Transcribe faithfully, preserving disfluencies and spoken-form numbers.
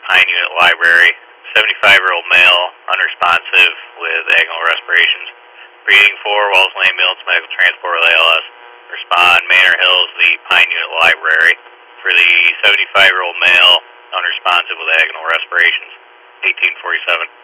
Pine Unit Library. seventy-five-year-old male, unresponsive with agonal respirations. Breathing for Wells Lane Ambulance Medical Transport with A L S. Respond, Manor Hills, the Pine Unit Library. For the seventy-five-year-old male, unresponsive with agonal respirations. eighteen forty-seven.